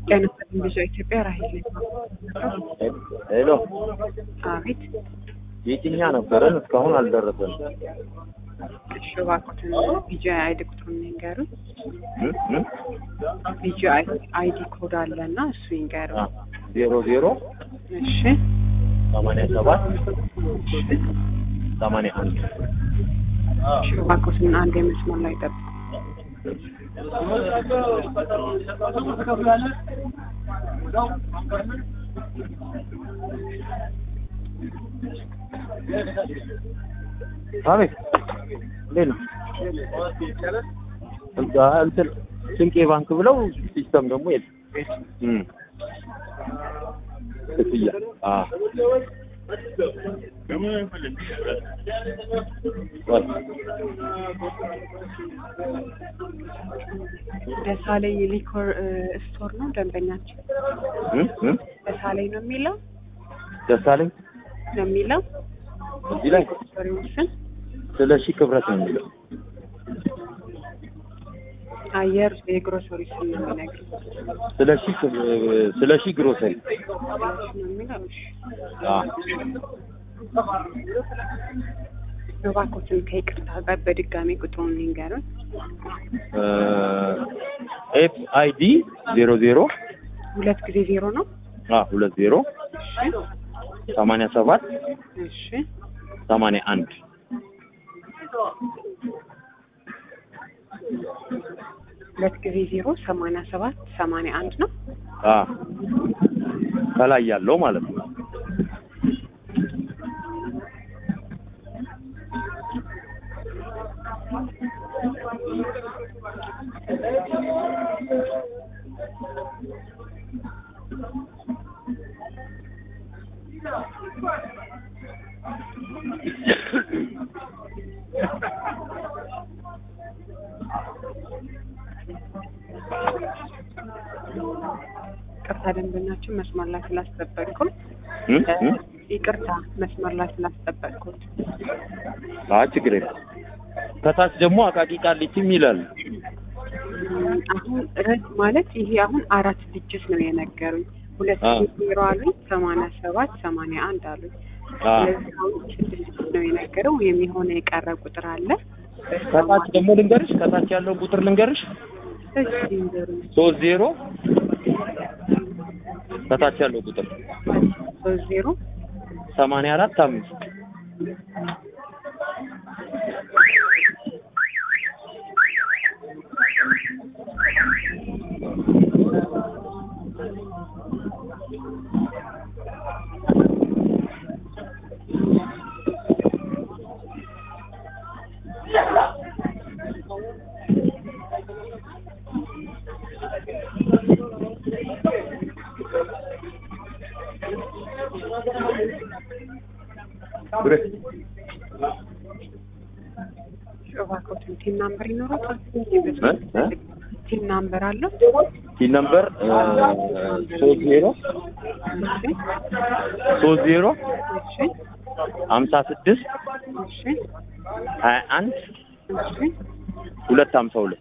ጤና ብዙ ኢትዮጵያ ራሂል ሄሎ አቤት የትኛ ነበረን እስካሁን አልደረሰንም። እሺ እባክዎትን ቢጂአይ አይዲ ቁጥሩን ይንገሩን። አይዲ ኮድ አለና እሱ ይንገሩን። 00 እሺ 87 81 እሺ እባክዎትን አንድ የመስመር ላይ ጠብቁ። አቤት ሌላ እንትን ስንቄ ባንክ ብለው ሲስተም ደግሞ ክፍያ ደሳለኝ ሊኮር ስቶር ነው ደንበኛችን። ደሳለኝ ነው የሚለው ደሳለኝ ነው የሚለው እዚህ ላይ ስቶሪውስን ስለሺ ክብረት ነው የሚለው አየር የግሮሰሪ ስም ነው የሚነግረው። ስለሺ ግሮሰሪ ነው የሚለው። እባክዎትን ከይቅርታ ጋር በድጋሚ ቁጥሩን ይንገሩን። FID 00 ሁለት ጊዜ 0 ነው። 20 87 እሺ 81 ሁለት ጊዜ 0 87 81 ነው። ከላይ ያለው ማለት ነው። ይቅርታ ደንበኛችን መስመር ላይ ስላስጠበቅኩት ይቅርታ መስመር ላይ ስላስጠበቅኩት። ችግር የለም። ከታች ደግሞ አቃቂ ቃሊቲም ይላል። አሁን ማለት ይሄ አሁን 4 ዲጂት ነው የነገሩኝ። 20 አሉኝ 87 81 አሉኝ። ስለዚህ አሁን 6 ነው የነገረው። የሚሆነ የቀረ ቁጥር አለ። ከታች ደግሞ ልንገርሽ፣ ከታች ያለው ቁጥር ልንገርሽ። 30 ከታች ያለው ቁጥር 30 84 5 እባክዎትን ቲን ናምበር ይኖራል? ቲን ናምበር አለው? ቲን ናምበር 30 56 21 252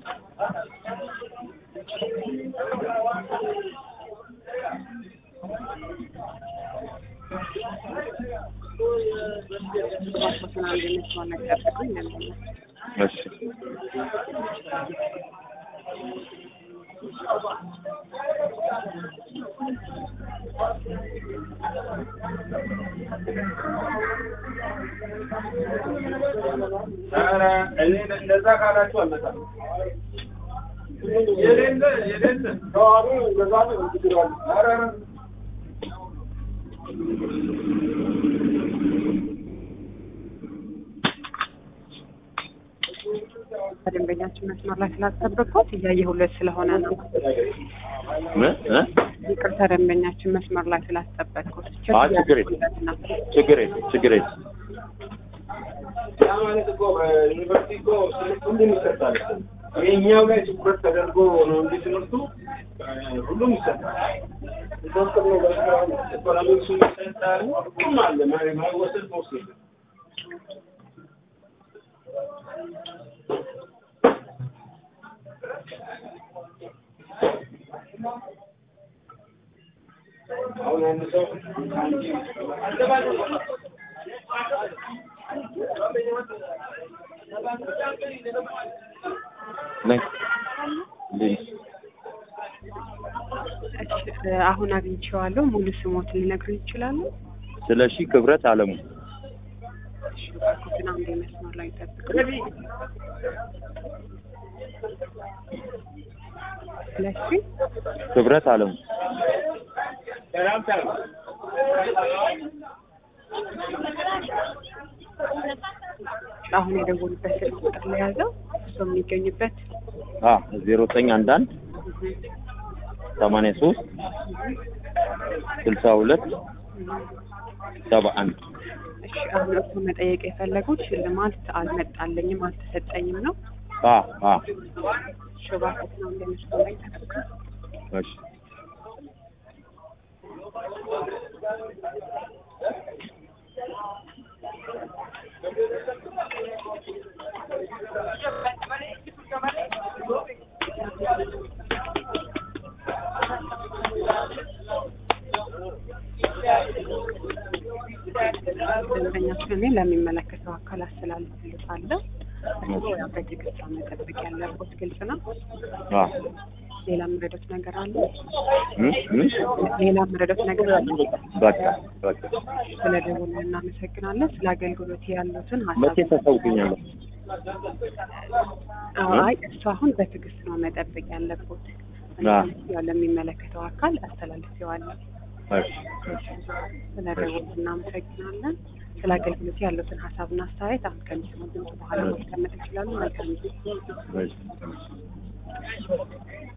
እሺ እንደዛ ካላችሁ አልመጣም። የሌለ ተዋሩ ገዛት እንትራል ደንበኛችን መስመር ላይ ስላስጠበቅኩት እያየሁለት ስለሆነ ነው። ይቅርታ ደንበኛችን መስመር ላይ ስላስጠበቅኩት። ችግር የለም። ማለት እኮ ዩኒቨርሲቲ እኮ ሁሉም ይሰጣል። የኛው ላይ ትኩረት ተደርጎ ነው እንጂ ትምህርቱ ሁሉም ይሰጣል። ኢኮኖሚ ነው ኢኮኖሚክስ ይሰጣል። ሁሉም አለ ማይወሰድ ነው። አሁን አንድ ሰው አሁን አግኝቼዋለሁ። ሙሉ ስሞትን ሊነግሩኝ ይችላሉ? ስለሺ ክብረት አለሙ። እሺ ባኩትና አንዴ መስመር ላይ ጠብቁኝ። ስለሺ ክብረት አለሙ። አሁን የደወሉበት ስልክ ቁጥር ላይ ያዘው እሱ የሚገኝበት 0911 83 62 71 እሺ አሁን እሱ መጠየቅ የፈለጉት ሽልማት አልመጣልኝም አልተሰጠኝም ነው? ሽባከት ነው እንደነሱ ላይ ተከታተሉ። እሺ ደንበኛችን ለሚመለከተው አካል አስተላልፍልታለሁ። ያው በትዕግስት መጠበቅ ያለበት ግልጽ ነው። ሌላ ምረዶት ነገር አለ? ሌላ ምረዶት ነገር አለ? በቃ ስለደወሉ እናመሰግናለን። ስለ አገልግሎት ያሉትን መቼ ተሰውኛለሁ? አይ እሱ አሁን በትዕግስት ነው መጠበቅ ያለበት። ያው ለሚመለከተው አካል አስተላልፌዋለሁ። ስለደወሉ እናመሰግናለን። ስለ አገልግሎት ያሉትን ሀሳብና አስተያየት አሁን ከሚሰሙት ድምጽ በኋላ ማስቀመጥ ይችላሉ። መልካም ጊዜ።